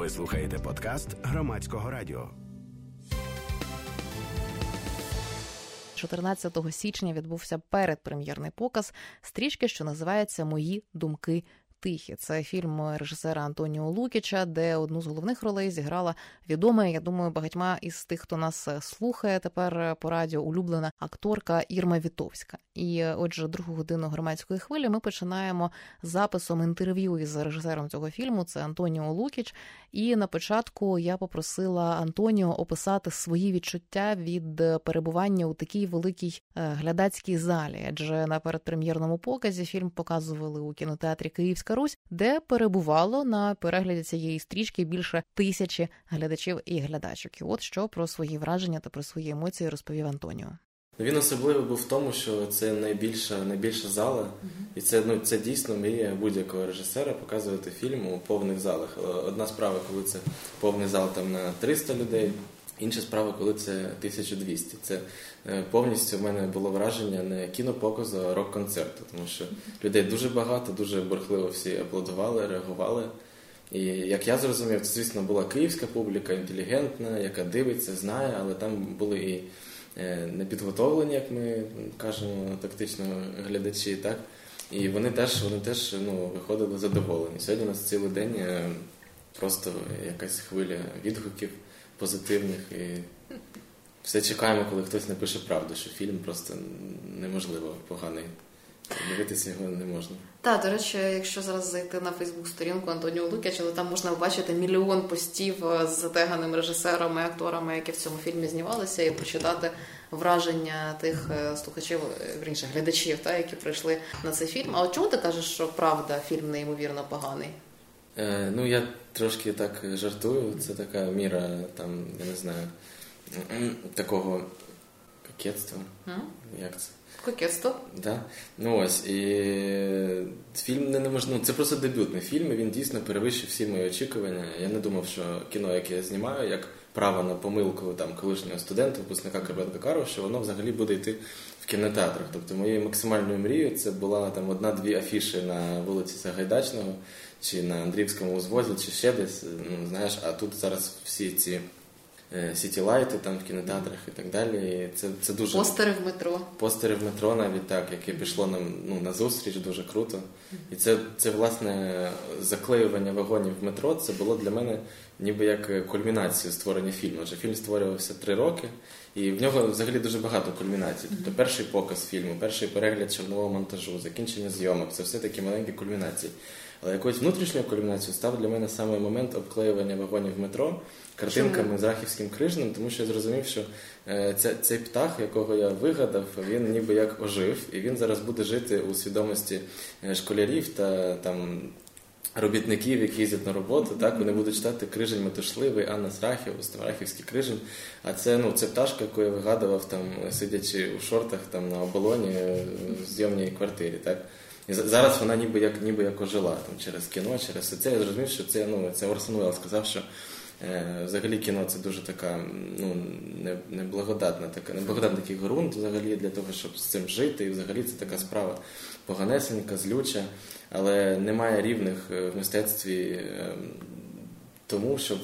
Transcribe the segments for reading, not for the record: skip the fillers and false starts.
Ви слухаєте подкаст Громадського радіо. 14 січня відбувся передпрем'єрний показ стрічки, що називається «Мої думки тихі». Це фільм режисера Антоніо Лукіча, де одну з головних ролей зіграла відома, я думаю, багатьма із тих, хто нас слухає тепер по радіо, улюблена акторка Ірма Вітовська. І отже, другу годину громадської хвилі ми починаємо з записом інтерв'ю із режисером цього фільму, це Антоніо Лукіч. І на початку я попросила Антоніо описати свої відчуття від перебування у такій великій глядацькій залі. Адже на передпрем'єрному показі фільм показували у кінотеатрі «Київська Русь», де перебувало на перегляді цієї стрічки більше 1000 глядачів і глядачок. І от що про свої враження та про свої емоції розповів Антоніо. Він особливий був в тому, що це найбільша зала, і це дійсно мрія будь-якого режисера показувати фільм у повних залах. Одна справа, коли це повний зал там на 300 людей, інша справа, коли це 1200. Це повністю в мене було враження не кінопоказу, а рок-концерту, тому що людей дуже багато, дуже бурхливо всі аплодували, реагували. І як я зрозумів, це, звісно, була київська публіка, інтелігентна, яка дивиться, знає, але там були і непідготовлені, як ми кажемо, тактично глядачі, так? І вони теж виходили задоволені. Сьогодні у нас цілий день просто якась хвиля відгуків позитивних і все чекаємо, коли хтось напише правду, що фільм просто неможливо поганий. Дивитися його не можна. Так, до речі, якщо зараз зайти на Фейсбук-сторінку Антоніо Лукіча, то там можна побачити мільйон постів з затеганими режисерами і акторами, які в цьому фільмі знімалися, і прочитати враження тих слухачів, вірніше, глядачів, які прийшли на цей фільм. А от чому ти кажеш, що правда фільм неймовірно поганий? Я трошки так жартую. Це така міра, там, я не знаю, такого кокетства. Як це? Кокетство. Да. І фільм неможливо. Це просто дебютний фільм, і він дійсно перевищив всі мої очікування. Я не думав, що кіно, яке я знімаю, як право на помилку там колишнього студента, випускника Карпенка-Карого, що воно взагалі буде йти в кінотеатрах. Тобто моєю максимальною мрією це була там 1-2 афіші на вулиці Сагайдачного, чи на Андріївському узвозі, чи ще десь, а тут зараз всі ці сітілайти там в кінотеатрах і так далі. І це дуже... Постери в метро навіть так, яке пішло нам на зустріч, дуже круто. І це власне заклеювання вагонів в метро, це було для мене ніби як кульмінація створення фільму. Адже фільм створювався 3 роки, і в нього взагалі дуже багато кульмінацій. Тобто перший показ фільму, перший перегляд чорнового монтажу, закінчення зйомок, це все такі маленькі кульмінації. Але якоюсь внутрішньою кульмінацією став для мене саме момент обклеювання вагонів в метро картинками з Рахівським Крижнем, тому що я зрозумів, що цей птах, якого я вигадав, він ніби як ожив, і він зараз буде жити у свідомості школярів та там робітників, які їздять на роботу, так, вони будуть читати «Крижень метушливий», Анна з Рахів, Рахівський Крижень, а це пташка, яку я вигадував, там, сидячи у шортах там, на оболоні в зйомній квартирі, так. І зараз вона ніби як ожила там, через кіно, через все це. Я зрозумів, що це Орсон Уеллс сказав, що взагалі кіно це дуже така неблагодатний такий ґрунт взагалі для того, щоб з цим жити. І взагалі це така справа поганесенька, злюча, але немає рівних в мистецтві тому, щоб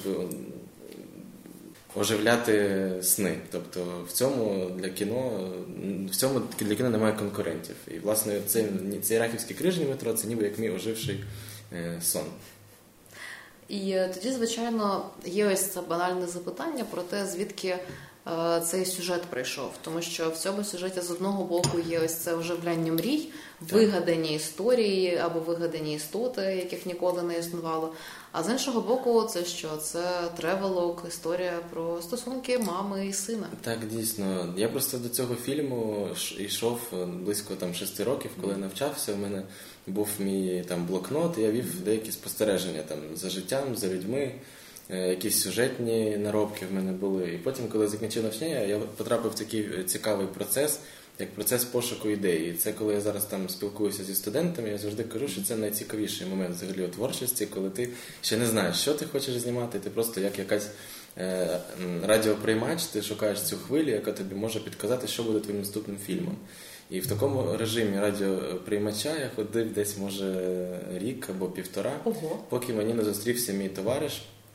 оживляти сни. Тобто в цьому для кіно немає конкурентів. І, власне, цей Рахівський Крижень метро – це ніби як мій оживший сон. І тоді, звичайно, є ось це банальне запитання про те, звідки цей сюжет прийшов. Тому що в цьому сюжеті з одного боку є ось це оживляння мрій, вигадані історії або вигадані істоти, яких ніколи не існувало. А з іншого боку, це що? Це тревелок, історія про стосунки мами і сина. Так, дійсно. Я просто до цього фільму йшов близько 6 років, коли навчався. У мене був мій блокнот, і я вів деякі спостереження за життям, за людьми. Якісь сюжетні наробки в мене були. І потім, коли закінчив навчання, я потрапив в такий цікавий процес, як процес пошуку ідеї. І це коли я зараз там спілкуюся зі студентами, я завжди кажу, що це найцікавіший момент взагалі у творчості, коли ти ще не знаєш, що ти хочеш знімати, ти просто як якась радіоприймач, ти шукаєш цю хвилю, яка тобі може підказати, що буде твоїм наступним фільмом. І в такому режимі радіоприймача я ходив десь, може, рік або 1,5, поки мені не зустрівся мій товариш,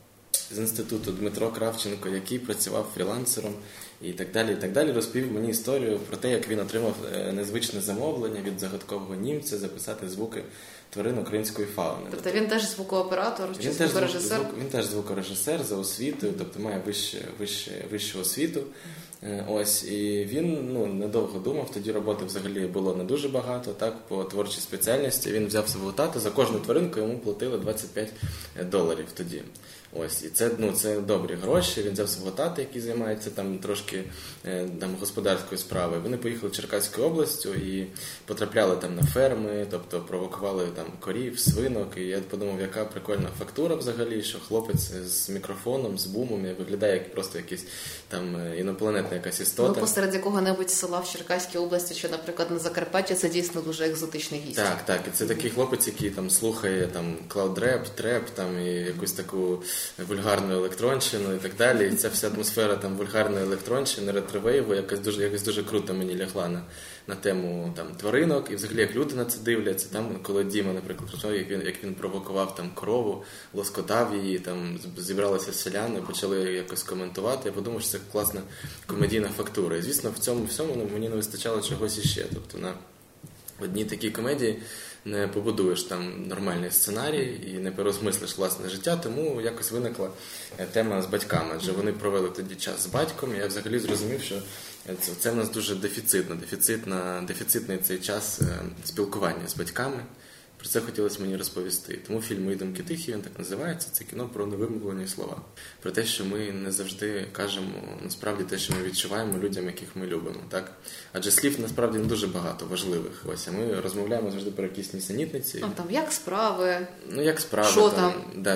з інституту Дмитро Кравченко, який працював фрілансером і так далі, розповів мені історію про те, як він отримав незвичне замовлення від загадкового німця записати звуки тварин української фауни. Тобто він теж звукооператор чи звукорежисер? Він теж звукорежисер за освітою, тобто має вищу освіту. Ось, і він недовго думав, тоді роботи взагалі було не дуже багато, так, по творчій спеціальності. Він взяв свого тата, за кожну тваринку йому платили $25 тоді. Ось, і це добрі гроші. Він взяв свого тата, який займається там трошки господарською справою. Вони поїхали Черкаською областю і потрапляли там на ферми, тобто провокували там корів, свинок. І я подумав, яка прикольна фактура взагалі, що хлопець з мікрофоном, з бумом, виглядає як просто якийсь там інопланетна якась істота. Посеред якого-небудь села в Черкаській області, чи, наприклад, на Закарпатті, це дійсно дуже екзотичний гість. Так, і це такий хлопець, який там слухає там клауд-реп, треп, там і якусь таку вульгарну електронщину і так далі. І ця вся атмосфера там вульгарної електронщини, ретровейву, якось дуже круто мені лягла на тему там тваринок, і взагалі як люди на це дивляться. Там, коли Діма, наприклад, розповідав, як він провокував там корову, лоскотав її, там зібралися селяни, почали якось коментувати. Я подумав, що це класна комедійна фактура. І, звісно, в цьому всьому мені не вистачало чогось іще. Тобто на одній такій комедії не побудуєш там нормальний сценарій і не переосмислиш власне життя, тому якось виникла тема з батьками, адже вони провели тоді час з батьком, і я взагалі зрозумів, що це в нас дуже дефіцитний цей час спілкування з батьками. Про це хотілося мені розповісти. Тому фільм «Мої думки тихі», він так називається, це кіно про невимовлені слова. Про те, що ми не завжди кажемо насправді те, що ми відчуваємо людям, яких ми любимо. Так? Адже слів насправді не дуже багато важливих. Ось, а ми розмовляємо завжди про якісь нісенітниці. Там, як справи? Як справи? Що там?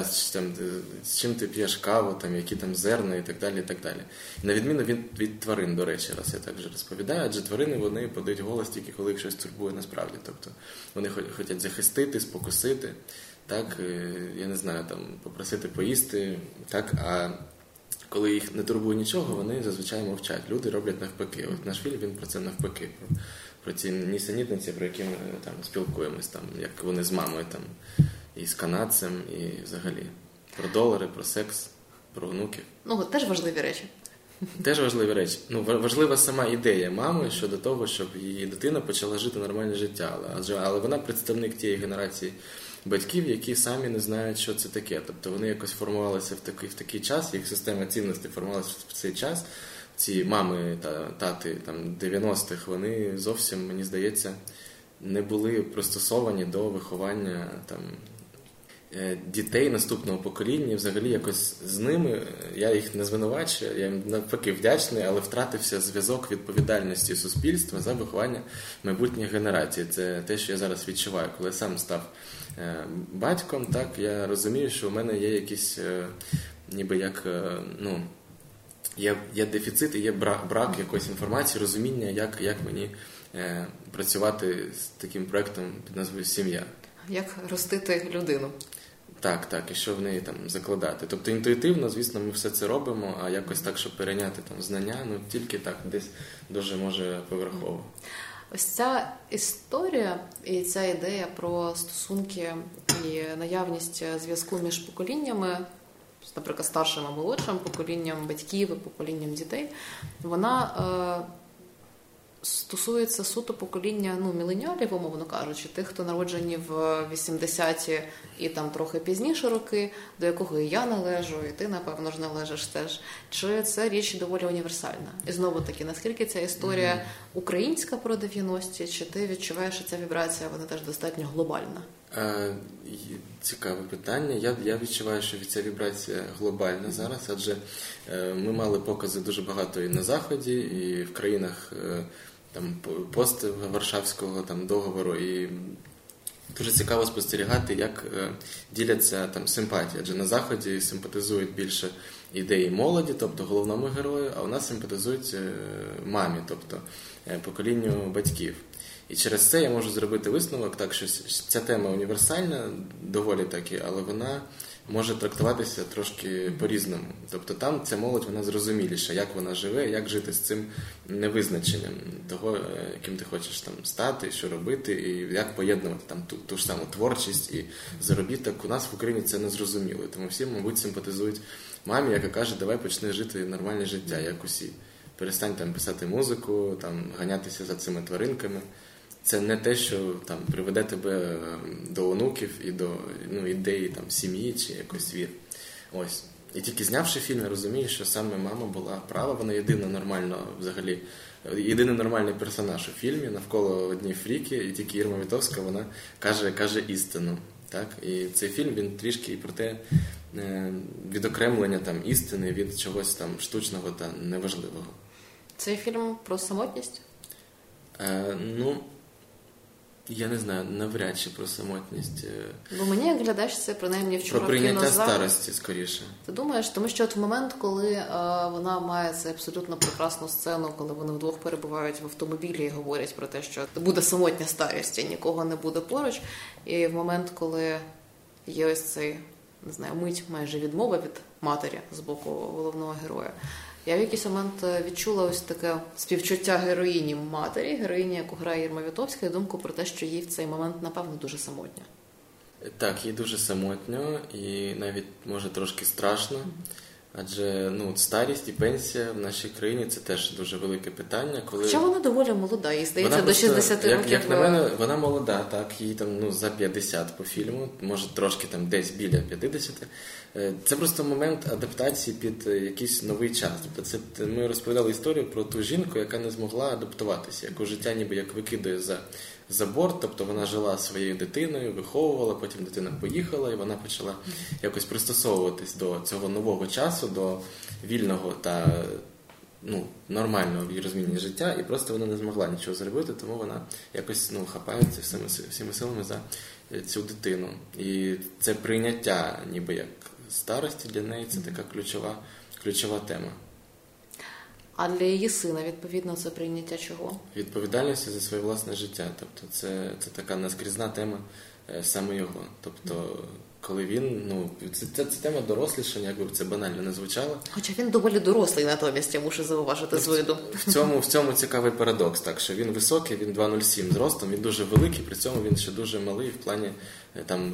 З чим ти п'єш каву, там, які там зерна і так далі, і так далі. І на відміну від тварин, до речі, раз я так вже розповідаю, адже тварини, вони подають голос тільки коли їх щось турбує насправді. Тобто вони хочуть захистити, спокусити, так, я не знаю, там, попросити поїсти, так, а коли їх не турбує нічого, вони зазвичай мовчать. Люди роблять навпаки. От наш фільм, він про це навпаки, про ці нісенітниці, про які ми там спілкуємось, там, як вони з мамою, там, і з канадцем, і взагалі про долари, про секс, про внуків. Теж важливі речі. Теж важливі речі. Важлива сама ідея мами щодо того, щоб її дитина почала жити нормальне життя. Але вона представник тієї генерації батьків, які самі не знають, що це таке. Тобто вони якось формувалися в такий час, їх система цінностей формувалася в цей час. Ці мами та тати там 90-х, вони зовсім, мені здається, не були пристосовані до виховання там дітей наступного покоління, взагалі якось з ними, я їх не звинувачую, я їм навпаки вдячний, але втратився зв'язок відповідальності суспільства за виховання майбутніх генерацій. Це те, що я зараз відчуваю. Коли я сам став батьком, так, я розумію, що в мене є якісь, ніби як, є дефіцит і є брак якоїсь інформації, розуміння, як мені працювати з таким проєктом під назвою «Сім'я». Як ростити людину. Так, і що в неї там закладати. Тобто інтуїтивно, звісно, ми все це робимо, а якось так, щоб перейняти там знання, тільки так, десь дуже може поверхово. Ось ця історія і ця ідея про стосунки і наявність зв'язку між поколіннями, наприклад, старшим і молодшим поколінням батьків і поколінням дітей, вона стосується суто покоління, міленіалів, умовно кажучи, тих, хто народжені в 80-ті і там трохи пізніше роки, до якого і я належу, і ти, напевно ж, належиш теж. Чи це річ доволі універсальна? І знову-таки, наскільки ця історія українська про 90-ті, чи ти відчуваєш, що ця вібрація, вона теж достатньо глобальна? Цікаве питання. Я відчуваю, що ця вібрація глобальна зараз, адже ми мали покази дуже багато і на Заході, і в країнах там пост-Варшавського там договору, і дуже цікаво спостерігати, як діляться там симпатії. Адже на Заході симпатизують більше ідеї молоді, тобто головному герою, а у нас симпатизують мамі, тобто поколінню батьків. І через це я можу зробити висновок, так що ця тема універсальна, доволі таки, але вона може трактуватися трошки по-різному. Тобто там ця молодь, вона зрозуміліша, як вона живе, як жити з цим невизначенням того, яким ти хочеш там стати, що робити, і як поєднувати там ту ж саму творчість і заробіток. У нас в Україні це не зрозуміло. Тому всі, мабуть, симпатизують мамі, яка каже, давай почни жити нормальне життя, як усі. Перестань там писати музику, там ганятися за цими тваринками. Це не те, що там приведе тебе до онуків і до ідеї там сім'ї чи якось вір. Ось. І тільки знявши фільм, я розумію, що саме мама була права, вона єдиний нормальний персонаж у фільмі, навколо одні фріки, і тільки Ірма Вітовська, вона каже істину. Так? І цей фільм, він трішки і про те відокремлення там істини від чогось там штучного та неважливого. Цей фільм про самотність? Я не знаю, навряд чи про самотність. Бо мені, як глядач, це принаймні вчора про прийняття старості, скоріше. Ти думаєш? Тому що от в момент, коли вона має це абсолютно прекрасну сцену, коли вони вдвох перебувають в автомобілі і говорять про те, що буде самотня старість, і нікого не буде поруч. І в момент, коли є ось цей, не знаю, мить майже відмова від матері з боку головного героя, я в якийсь момент відчула ось таке співчуття героїні матері, героїні, яку грає Ірма Вітовська, і думку про те, що їй в цей момент, напевно, дуже самотньо. Так, їй дуже самотньо і навіть, може, трошки страшно. Адже старість і пенсія в нашій країні – це теж дуже велике питання. Хоча вона доволі молода, їй здається, до 60 років. Як на мене, вона молода, так, їй там за 50 по фільму, може трошки там десь біля 50. Це просто момент адаптації під якийсь новий час. Тобто ми розповідали історію про ту жінку, яка не змогла адаптуватися, яку життя ніби як викидає за борт, тобто вона жила своєю дитиною, виховувала, потім дитина поїхала, і вона почала якось пристосовуватись до цього нового часу, до вільного та нормального в її розумінні життя, і просто вона не змогла нічого зробити, тому вона якось хапається всіми силами за цю дитину. І це прийняття ніби як старості для неї, це така ключова тема. А для її сина, відповідно, це прийняття чого? Відповідальності за своє власне життя. Тобто це така наскрізна тема саме його. Тобто, коли він, це тема дорослішання, якби це банально не звучало. Хоча він доволі дорослий натомість, я мушу зауважити свою думку. В цьому цікавий парадокс, так, що він високий, він 2,07 зростом, він дуже великий, при цьому він ще дуже малий в плані там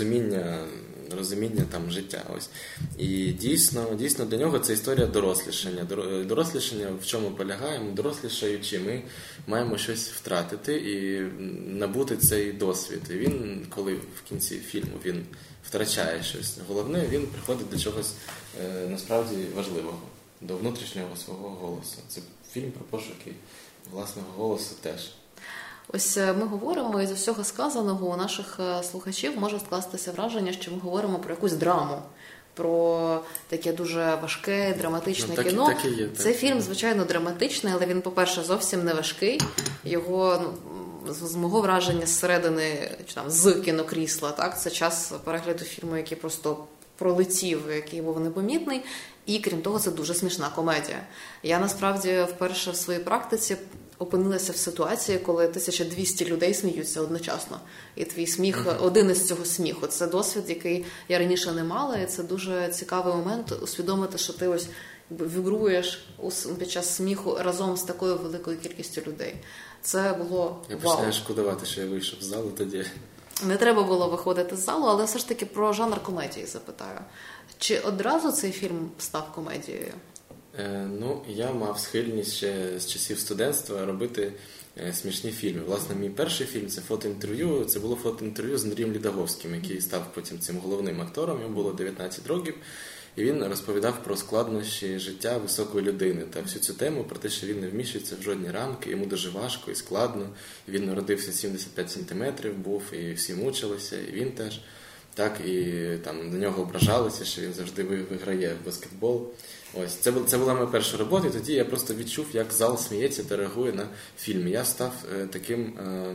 розуміння там життя. Ось. І дійсно для нього це історія дорослішання. Дорослішання в чому полягає? Дорослішаючи, ми маємо щось втратити і набути цей досвід. І він, коли в кінці фільму він втрачає щось головне, він приходить до чогось насправді важливого, до внутрішнього свого голосу. Це фільм про пошуки власного голосу теж. Ось ми говоримо, і з усього сказаного у наших слухачів може скластися враження, що ми говоримо про якусь драму, про таке дуже важке, драматичне кіно. Так і є, так. Це фільм, звичайно, драматичний, але він, по-перше, зовсім не важкий. Його, з мого враження, зсередини, з кінокрісла, так, це час перегляду фільму, який просто пролетів, який був непомітний. І, крім того, це дуже смішна комедія. Я, насправді, вперше в своїй практиці опинилася в ситуації, коли 1200 людей сміються одночасно. І твій сміх один із цього сміху. Це досвід, який я раніше не мала, і це дуже цікавий момент усвідомити, що ти ось вібруєш під час сміху разом з такою великою кількістю людей. Це було вау. Я починаю шкодувати, що я вийшов з залу тоді. Не треба було виходити з залу, але все ж таки про жанр комедії запитаю. Чи одразу цей фільм став комедією? Я мав схильність ще з часів студентства робити смішні фільми. Власне, мій перший фільм – це фотоінтерв'ю. Це було фотоінтерв'ю з Андрієм Лідаговським, який став потім цим головним актором. Йому було 19 років. І він розповідав про складнощі життя високої людини та всю цю тему, про те, що він не вміщується в жодні рамки, йому дуже важко і складно. Він народився 75 сантиметрів, був, і всі мучилися, і він теж. Так, і там на нього ображалися, що він завжди виграє в баскетбол. Ось, це була моя перша робота, і тоді я просто відчув, як зал сміється та реагує на фільм. Я став таким...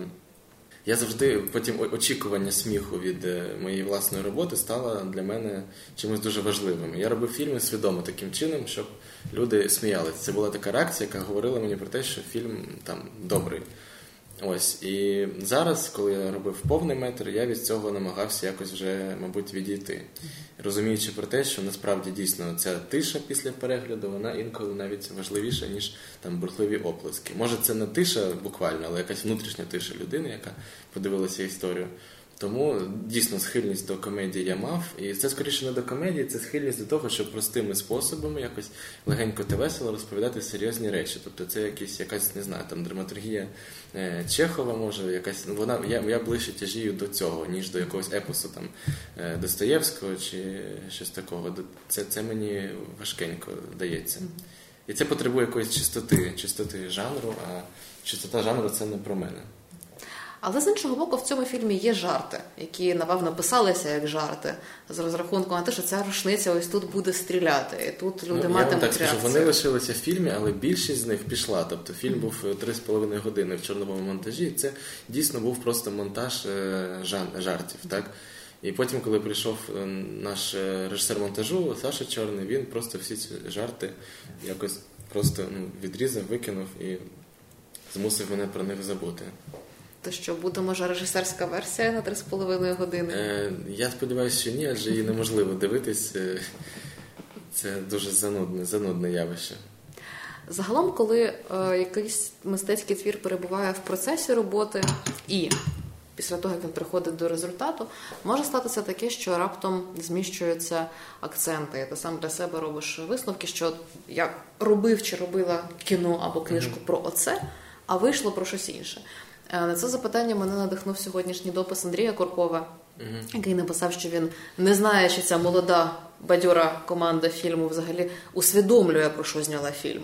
Я завжди, потім очікування сміху від моєї власної роботи стало для мене чимось дуже важливим. Я робив фільми свідомо таким чином, щоб люди сміялися. Це була така реакція, яка говорила мені про те, що фільм там добрий. Ось, і зараз, коли я робив повний метр, я від цього намагався якось вже, мабуть, відійти. Розуміючи про те, що насправді дійсно ця тиша після перегляду, вона інколи навіть важливіша, ніж там бурхливі оплески. Може, це не тиша буквально, але якась внутрішня тиша людини, яка подивилася історію. Тому дійсно схильність до комедії я мав, і це скоріше не до комедії, це схильність до того, щоб простими способами якось легенько та весело розповідати серйозні речі. Тобто це якась, не знаю, там драматургія Чехова, може, якась, я ближче тяжію до цього, ніж до якогось епосу там Достоєвського чи щось такого. Це мені важкенько дається. І це потребує якоїсь чистоти жанру, а чистота жанру це не про мене. Але з іншого боку, в цьому фільмі є жарти, які, напевно, писалися як жарти, з розрахунку на те, що ця рушниця ось тут буде стріляти, і тут люди матимуть реакцію. Вони лишилися в фільмі, але більшість з них пішла. Тобто фільм був 3,5 години в чорновому монтажі, і це дійсно був просто монтаж жартів, так? І потім, коли прийшов наш режисер монтажу, Саша Чорний, він просто всі ці жарти якось просто відрізав, викинув і змусив мене про них забути. То що, буде, може, режисерська версія на 3,5 години? Я сподіваюся, що ні, адже її неможливо дивитись. Це дуже занудне явище. Загалом, коли якийсь мистецький твір перебуває в процесі роботи і після того, як він приходить до результату, може статися таке, що раптом зміщуються акценти. Ти сам для себе робиш висновки, що я робив чи робила кіно або книжку про оце, а вийшло про щось інше. На це запитання мене надихнув сьогоднішній допис Андрія Куркова, який написав, що він не знає, чи ця молода, бадьора команда фільму взагалі усвідомлює, про що зняла фільм.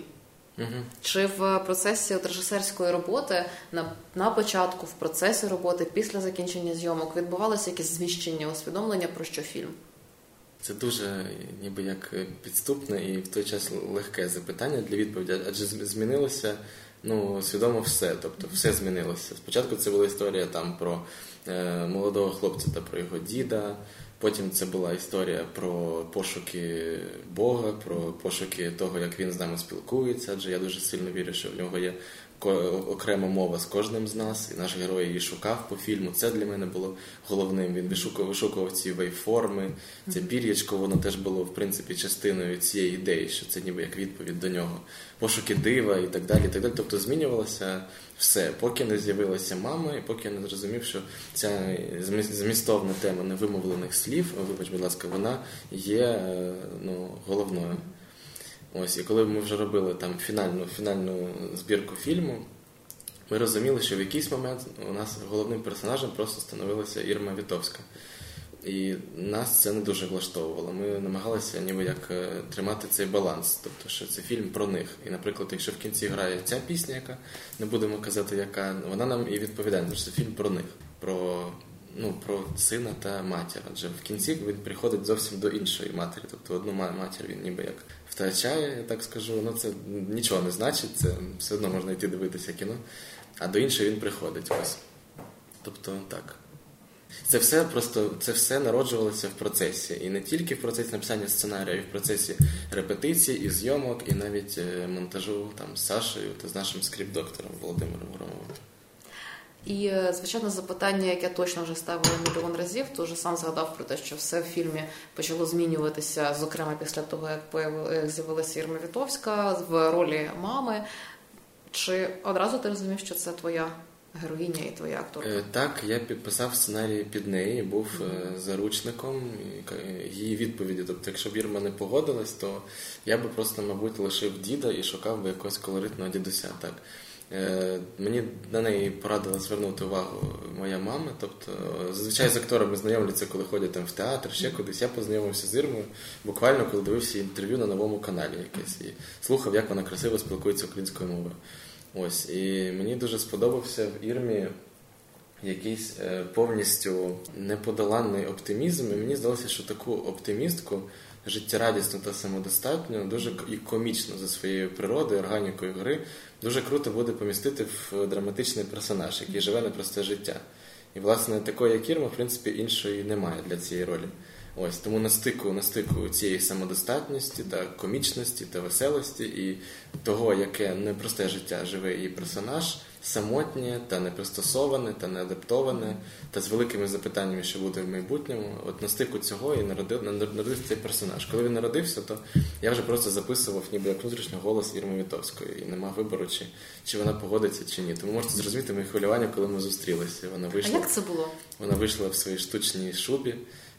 Чи в процесі режисерської роботи, на початку, в процесі роботи, після закінчення зйомок відбувалося якесь зміщення, усвідомлення, про що фільм? Це дуже ніби як підступне і в той час легке запитання для відповіді, адже змінилося свідомо все, тобто все змінилося. Спочатку це була історія там про молодого хлопця та про його діда, потім це була історія про пошуки Бога, про пошуки того, як він з нами спілкується, адже я дуже сильно вірю, що в нього є окрема мова з кожним з нас, і наш герой її шукав по фільму. Це для мене було головним. Він вишукував ці вейформи, це пір'ячко, воно теж було, в принципі, частиною цієї ідеї, що це ніби як відповідь до нього. Пошуки дива і так далі, і так далі. Тобто змінювалося все, поки не з'явилася мама, і поки я не зрозумів, що ця змістовна тема невимовлених слів, вибач, будь ласка, вона є головною. Ось, і коли ми вже робили там фінальну збірку фільму, ми розуміли, що в якийсь момент у нас головним персонажем просто становилася Ірма Вітовська. І нас це не дуже влаштовувало. Ми намагалися ніби як тримати цей баланс, тобто, що це фільм про них. І, наприклад, якщо в кінці грає ця пісня, яка, не будемо казати, яка, вона нам і відповідає, що це фільм про них, про сина та матір. Адже в кінці він приходить зовсім до іншої матері. Тобто одну матір він ніби як втрачає, я так скажу. Це нічого не значить, це все одно можна йти дивитися кіно. А до іншої він приходить. Ось. Тобто так. Це все народжувалося в процесі. І не тільки в процесі написання сценарію, а й в процесі репетицій і зйомок, і навіть монтажу там з Сашею та з нашим скрипт-доктором Володимиром Громовим. І, звичайно, запитання, яке точно вже ставили мільйон разів, ти вже сам згадав про те, що все в фільмі почало змінюватися, зокрема після того, як з'явилася Ірма Вітовська в ролі мами. Чи одразу ти розумів, що це твоя героїня і твоя акторка? Так, я підписав сценарій під неї, був заручником її відповіді. Тобто, якщо б Ірма не погодилась, то я би просто, мабуть, лишив діда і шукав би якогось колоритного дідуся. Так. Мені на неї порадила звернути увагу моя мама. Тобто, зазвичай з акторами знайомляться, коли ходять там в театр, ще кудись. Я познайомився з Ірмою буквально, коли дивився інтерв'ю на Новому каналі якесь. І слухав, як вона красиво спілкується українською мовою. Ось. І мені дуже сподобався в Ірмі якийсь повністю неподоланний оптимізм. І мені здалося, що таку оптимістку, життєрадісну та самодостатню, дуже і комічну за своєю природою, органікою гри, дуже круто буде помістити в драматичний персонаж, який живе непросте життя. І, власне, такої, як Ірма, в принципі, іншої немає для цієї ролі. Ось, тому на стику цієї самодостатності та комічності та веселості і того, яке непросте життя живе її персонаж, самотнє, та непристосоване, та неадаптоване, та з великими запитаннями, що буде в майбутньому. От на стику цього і народився цей персонаж. Коли він народився, то я вже просто записував ніби як внутрішній голос Ірми Вітовської. І нема вибору, чи вона погодиться, чи ні. Тому можете зрозуміти моє хвилювання, коли ми зустрілися. А як це було? Вона вийшла в своїй штучній шубі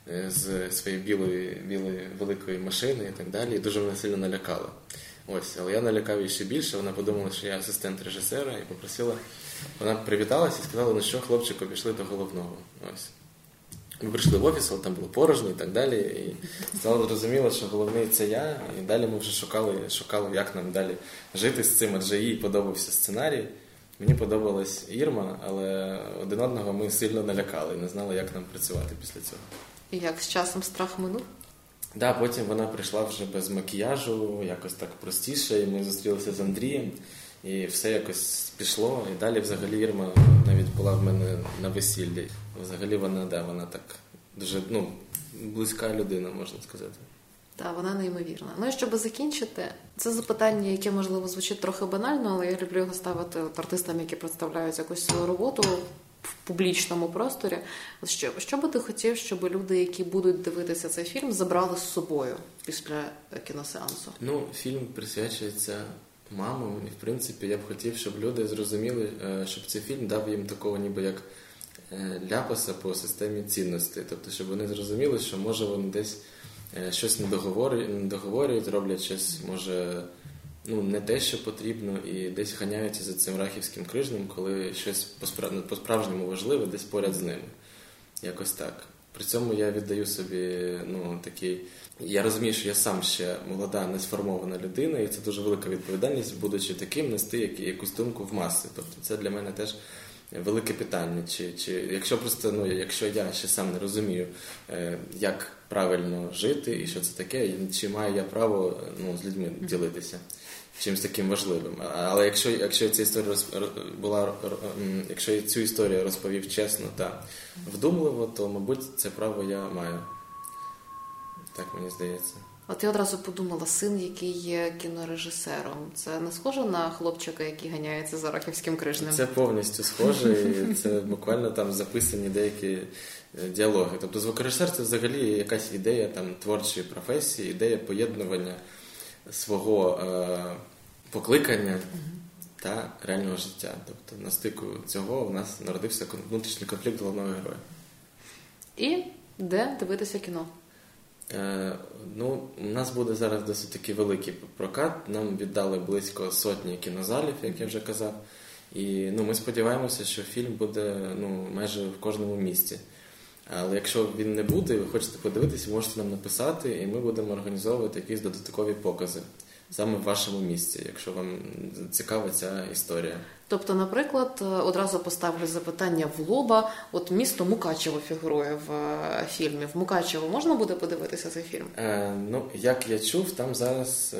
з своєї білої великої машини і так далі. І дуже мене сильно налякала. Ось, але я налякав її ще більше, вона подумала, що я асистент режисера, і попросила, вона привіталася і сказала, ну що, хлопчику, пішли до головного. Ось. Ми прийшли в офіс, але там було порожньо і так далі, і стало зрозуміло, що головний це я, і далі ми вже шукали, як нам далі жити з цим, адже їй подобався сценарій. Мені подобалась Ірма, але один одного ми сильно налякали, не знали, як нам працювати після цього. І як з часом страх минув? Да, потім вона прийшла вже без макіяжу, якось так простіше, і ми зустрілися з Андрієм, і все якось пішло. І далі взагалі Ірма навіть була в мене на весіллі. Взагалі вона так дуже, близька людина, можна сказати. Так, вона неймовірна. Ну і щоб закінчити, це запитання, яке, можливо, звучить трохи банально, але я люблю його ставити артистам, які представляють якусь свою роботу в публічному просторі. Що би ти хотів, щоб люди, які будуть дивитися цей фільм, забрали з собою після кіносеансу? Фільм присвячується мамам, і в принципі я б хотів, щоб люди зрозуміли, щоб цей фільм дав їм такого ніби як ляпаса по системі цінностей. Тобто, щоб вони зрозуміли, що може вони десь щось не договорюють, роблять щось, може, не те, що потрібно, і десь ганяються за цим рахівським крижнем, коли щось по-справжньому важливе десь поряд з ними. Якось так. При цьому я віддаю собі, такий... Я розумію, що я сам ще молода, несформована людина, і це дуже велика відповідальність, будучи таким, нести якусь думку в маси. Тобто це для мене теж велике питання. Якщо я ще сам не розумію, як правильно жити і що це таке, чи маю я право з людьми ділитися чимось таким важливим. Але якщо я цю історію розповів чесно та вдумливо, то, мабуть, це право я маю. Так мені здається. От я одразу подумала, син, який є кінорежисером, це не схоже на хлопчика, який ганяється за рахівським крижнем? Це повністю схоже, і це буквально там записані деякі діалоги. Тобто звукорежисер – це взагалі якась ідея там творчої професії, ідея поєднування свого покликання та реального життя. Тобто на стику цього у нас народився внутрішній конфлікт головного героя. І де дивитися кіно? У нас буде зараз досить такий великий прокат. Нам віддали близько 100 кінозалів, як я вже казав. І ми сподіваємося, що фільм буде майже в кожному місті. Але якщо він не буде, і ви хочете подивитися, можете нам написати, і ми будемо організовувати якісь додаткові покази саме в вашому місці, якщо вам цікава ця історія. Тобто, наприклад, одразу поставлю запитання в лоба. От місто Мукачево фігурує в фільмі. В Мукачево можна буде подивитися цей фільм? Як я чув, там зараз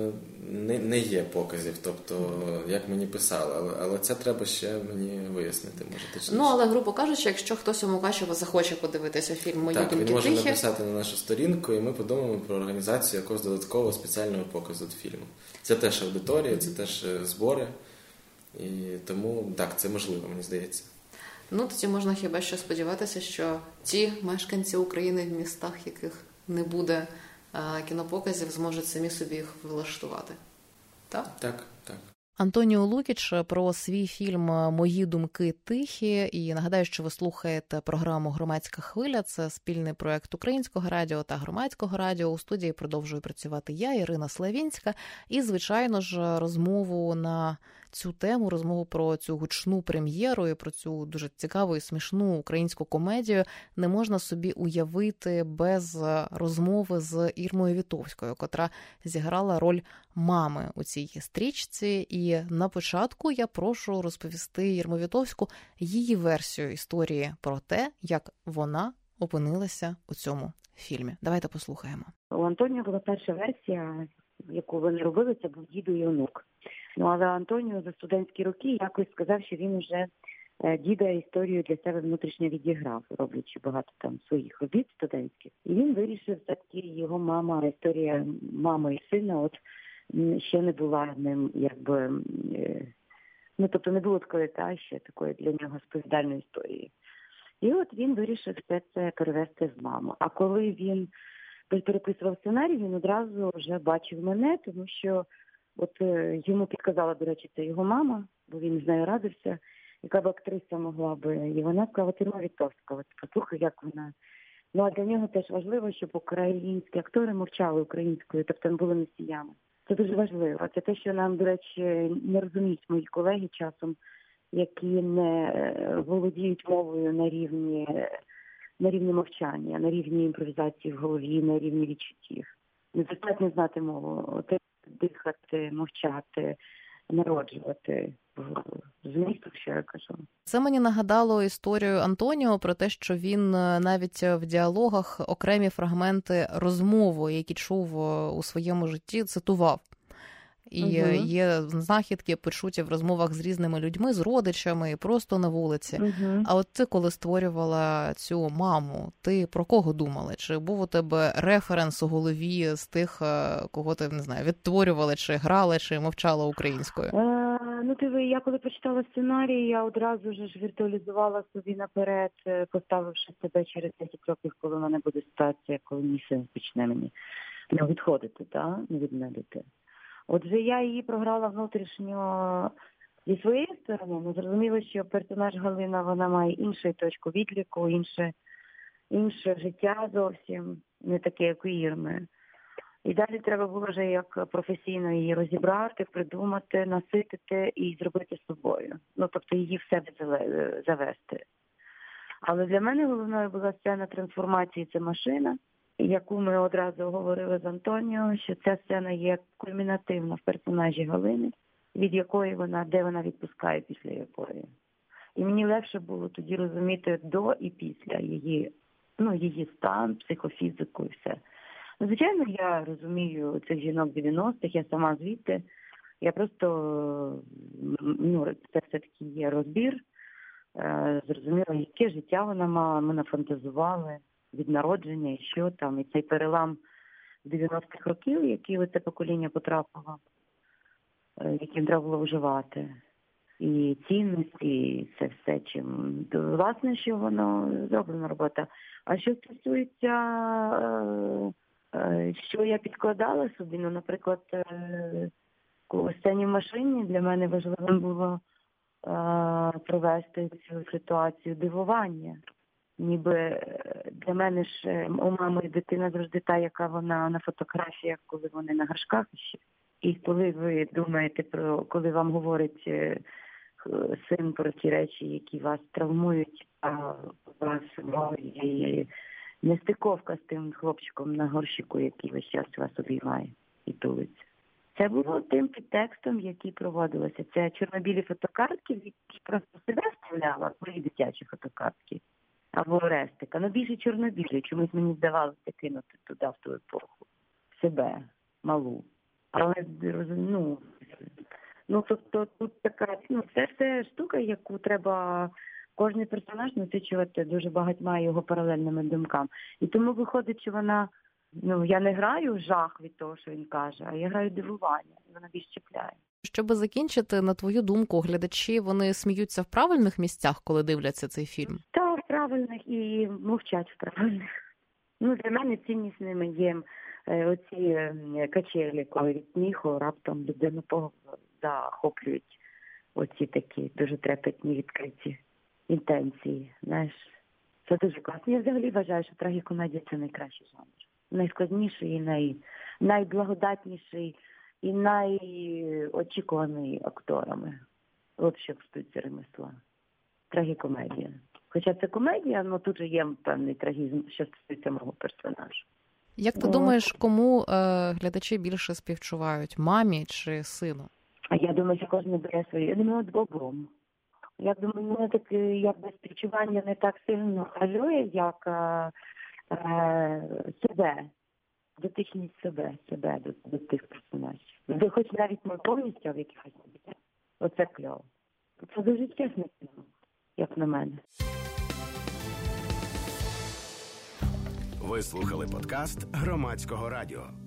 не є показів. Тобто, як мені писали. Але це треба ще мені вияснити. Може, точніше. Але, грубо кажучи, якщо хтось у Мукачево захоче подивитися фільм «Мої думки тихі», він може написати на нашу сторінку, і ми подумаємо про організацію якогось додаткового спеціального показу фільму. Це теж аудиторія, це теж збори. І тому, так, це можливо, мені здається. Тоді можна хіба що сподіватися, що ті мешканці України в містах, яких не буде кінопоказів, зможуть самі собі їх влаштувати. Так? Так. Антоніо Лукіч про свій фільм «Мої думки тихі». І нагадаю, що ви слухаєте програму «Громадська хвиля». Це спільний проєкт Українського радіо та Громадського радіо. У студії продовжую працювати я, Ірина Славінська. І, звичайно ж, розмову на цю тему, розмову про цю гучну прем'єру і про цю дуже цікаву і смішну українську комедію не можна собі уявити без розмови з Ірмою Вітовською, котра зіграла роль мами у цій стрічці. І на початку я прошу розповісти Ірму Вітовську її версію історії про те, як вона опинилася у цьому фільмі. Давайте послухаємо. У Антоніо була перша версія, яку вони робили, це був «Діду і онук». Але Антоніо за студентські роки якось сказав, що він уже діда історію для себе внутрішньо відіграв, роблячи багато там своїх робіт студентських. І він вирішив, все-таки його мама, історія мами і сина, ще не була ним тобто не було такої ще такої для нього сповідальної історії. І от він вирішив все це перевести в маму. А коли він переписував сценарій, він одразу вже бачив мене, тому що от йому підказала, до речі, це його мама, бо він з нею радився, яка б актриса могла би. І вона сказала, Ірма Вітовська, послухай, як вона. Ну, а для нього теж важливо, щоб українські актори мовчали українською, тобто не були носіями. Це дуже важливо. Це те, що нам, до речі, не розуміють мої колеги часом, які не володіють мовою на рівні мовчання, на рівні імпровізації в голові, на рівні відчуттів. Недостатньо знати мову, дихати, мовчати, народжувати. Змісту, що я кажу. Це мені нагадало історію Антоніо про те, що він навіть в діалогах окремі фрагменти розмови, які чув у своєму житті, цитував. І є знахідки, почуті в розмовах з різними людьми, з родичами, і просто на вулиці. А от ти, коли створювала цю маму, ти про кого думала? Чи був у тебе референс у голові з тих, кого ти, не знаю, відтворювала, чи грала, чи мовчала українською? Я коли почитала сценарій, я одразу ж віртуалізувала собі наперед, поставивши себе через 10 років, коли в мене буде ситуація, коли мій син почне мені відходити, не відмедити. Отже, я її програла внутрішньо зі своєї сторони. Зрозуміло, що персонаж Галина, вона має іншу точку відліку, інше життя зовсім, не таке, як у Ірми. І далі треба було вже як професійно її розібрати, придумати, наситити і зробити з собою. Тобто її в себе завести. Але для мене головною була сцена трансформації «Це машина», яку ми одразу говорили з Антоніо, що ця сцена є кульмінативна в персонажі Галини, від якої де вона відпускає після якої. І мені легше було тоді розуміти до і після її стан, психофізику і все. Звичайно, я розумію цих жінок 90-х, я сама звідти. Я просто, це все-таки є розбір. Зрозуміла, яке життя вона мала, ми нафантазували від народження і що там. І цей перелам 90-х років, який це покоління потрапило, яким треба було вживати. І цінності, і це все, чим. Власне, що воно зроблена робота. А що стосується, що я підкладала собі, наприклад, у сцені в машині для мене важливим було провести цю ситуацію дивування. Ніби для мене ж у мами дитина завжди та, яка вона на фотографіях, коли вони на горшках ще. І коли ви думаєте коли вам говорить син про ті речі, які вас травмують, а у вас є нестиковка з тим хлопчиком на горщику, який весь час вас обіймає і тулиться. Це було тим підтекстом, який проводилося. Це чорно-білі фотокартки, які просто себе вставляла, свої дитячі фотокартки. Або Орестика. Більше чорно-білі. Чомусь мені здавалося кинути туди, в ту епоху. Себе, малу. Але, тобто тут така, це все штука, яку треба кожний персонаж насичувати дуже багатьма його паралельними думками. І тому виходить, що вона, я не граю жах від того, що він каже, а я граю дивування. Вона більш чіпляє. Щоб закінчити, на твою думку, глядачі, вони сміються в правильних місцях, коли дивляться цей фільм? Так, в правильних і мовчать в правильних. Для мене ціннісними є оці качелі, коли від сміху раптом людину захоплюють оці такі дуже трепетні відкриті інтенції. Знаєш, це дуже класно. Я взагалі вважаю, що трагікомедія – це найкращий жанр. Найскладніший і найблагодатніший і найочікуваний акторами. От що стосується ремесла. Трагікомедія. Хоча це комедія, але тут же є певний трагізм, що стосується мого персонажа. Як ти думаєш, кому глядачі більше співчувають? Мамі чи сину? А я думаю, що кожен бере своє. Я думаю, обом. Я думаю, якби співчування не так сильно хвилює, як себе. Дотичність себе до тих персонажів. Хоч навіть не повністю, а в якихось не. Оце кльово. Це дуже чесно, як на мене. Ви слухали подкаст Громадського радіо.